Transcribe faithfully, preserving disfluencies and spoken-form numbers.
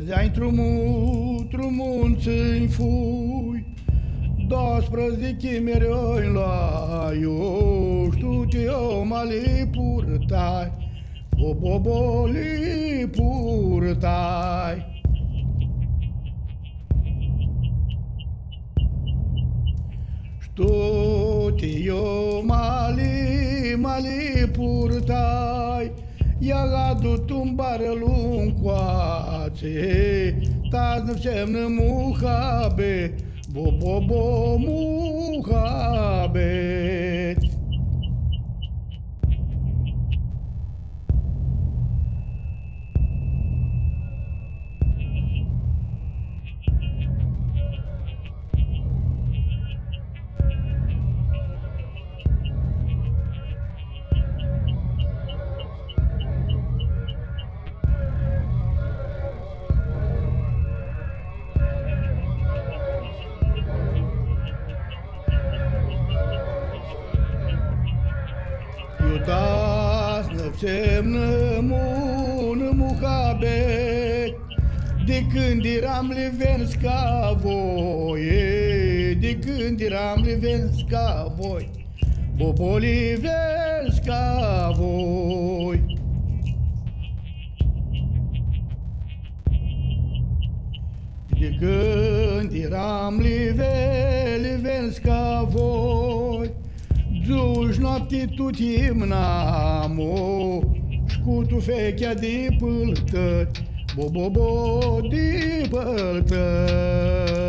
Zeai trumu, trumunțâi fui, doisprezece mereu lá, eu studio mali purtai, boboboli purtai. Studio mali, mali purtai, iar tumbară luncoațe, tați nu semnă muhabe, bo bo bo muhabe. Iutas năpțemnă mună muhabet, de când eram levens ca voi, de când eram levens ca voi, bobolivens ca voi. De când eram levens ca voi, duci noapte tu timnamo, scutu fechea de pâltări, bo bo bo de pâltări.